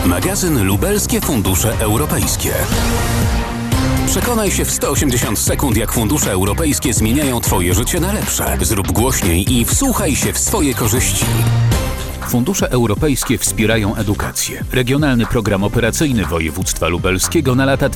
Magazyn Lubelskie Fundusze Europejskie. Przekonaj się w 180 sekund, jak fundusze europejskie zmieniają Twoje życie na lepsze. Zrób głośniej i wsłuchaj się w swoje korzyści. Fundusze europejskie wspierają edukację. Regionalny Program Operacyjny Województwa Lubelskiego na lata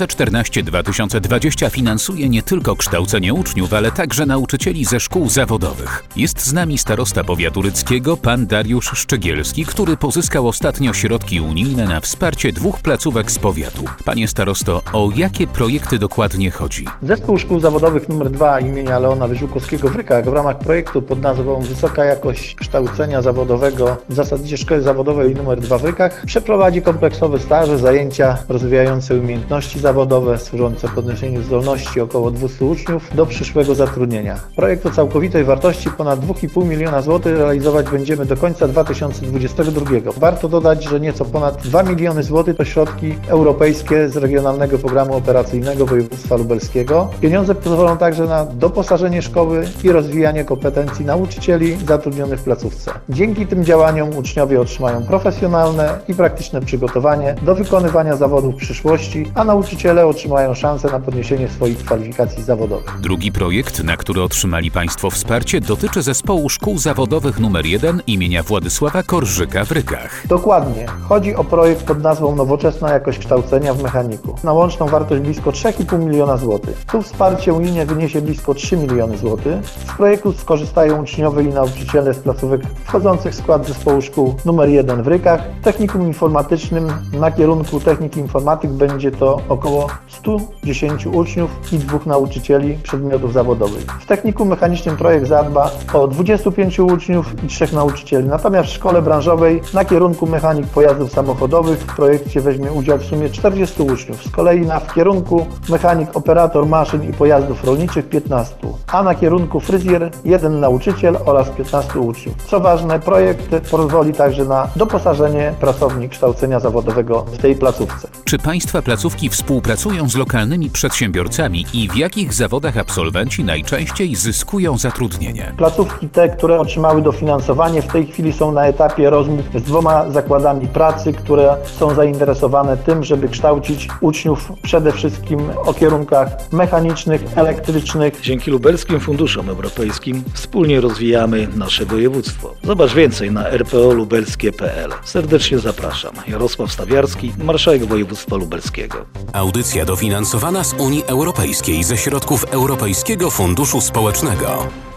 2014-2020 finansuje nie tylko kształcenie uczniów, ale także nauczycieli ze szkół zawodowych. Jest z nami starosta powiatu rydzkiego, pan Dariusz Szczegielski, który pozyskał ostatnio środki unijne na wsparcie 2 placówek z powiatu. Panie starosto, o jakie projekty dokładnie chodzi? Zespół Szkół Zawodowych nr 2 imienia Leona Wysiłkowskiego w Rykach w ramach projektu pod nazwą Wysoka Jakość Kształcenia Zawodowego w zasadzie Szkoły Zawodowej nr 2 w Rykach przeprowadzi kompleksowe staże, zajęcia rozwijające umiejętności zawodowe, służące podniesieniu zdolności około 200 uczniów do przyszłego zatrudnienia. Projekt o całkowitej wartości ponad 2,5 miliona złotych realizować będziemy do końca 2022. Warto dodać, że nieco ponad 2 miliony złotych to środki europejskie z Regionalnego Programu Operacyjnego Województwa Lubelskiego. Pieniądze pozwolą także na doposażenie szkoły i rozwijanie kompetencji nauczycieli zatrudnionych w placówce. Dzięki tym działaniom uczniowie otrzymają profesjonalne i praktyczne przygotowanie do wykonywania zawodów w przyszłości, a nauczyciele otrzymają szansę na podniesienie swoich kwalifikacji zawodowych. Drugi projekt, na który otrzymali Państwo wsparcie, dotyczy Zespołu Szkół Zawodowych nr 1 imienia Władysława Korżyka w Rykach. Dokładnie. Chodzi o projekt pod nazwą Nowoczesna Jakość Kształcenia w Mechaniku. Na łączną wartość blisko 3,5 miliona złotych. Tu wsparcie unijne wyniesie blisko 3 miliony złotych. Z projektu skorzystają uczniowie i nauczyciele z placówek wchodzących w skład Zespołu Szkół nr 1 w Rykach. W technikum informatycznym na kierunku techniki informatyk będzie to około 110 uczniów i 2 nauczycieli przedmiotów zawodowych. W technikum mechanicznym projekt zadba o 25 uczniów i 3 nauczycieli. Natomiast w szkole branżowej na kierunku mechanik pojazdów samochodowych w projekcie weźmie udział w sumie 40 uczniów. Z kolei w kierunku mechanik operator maszyn i pojazdów rolniczych 15, a na kierunku fryzjer 1 nauczyciel oraz 15 uczniów. Co ważne, projekt pozwoli także na doposażenie pracowni kształcenia zawodowego w tej placówce. Czy Państwa placówki współpracują z lokalnymi przedsiębiorcami i w jakich zawodach absolwenci najczęściej zyskują zatrudnienie? Placówki te, które otrzymały dofinansowanie, w tej chwili są na etapie rozmów z 2 zakładami pracy, które są zainteresowane tym, żeby kształcić uczniów przede wszystkim o kierunkach mechanicznych, elektrycznych. Dzięki Lubelskim Funduszom Europejskim wspólnie rozwijamy nasze województwo. Zobacz więcej na rpo-lubelskie.pl. Serdecznie zapraszam. Jarosław Stawiarski, marszałek województwa lubelskiego. Audycja dofinansowana z Unii Europejskiej ze środków Europejskiego Funduszu Społecznego.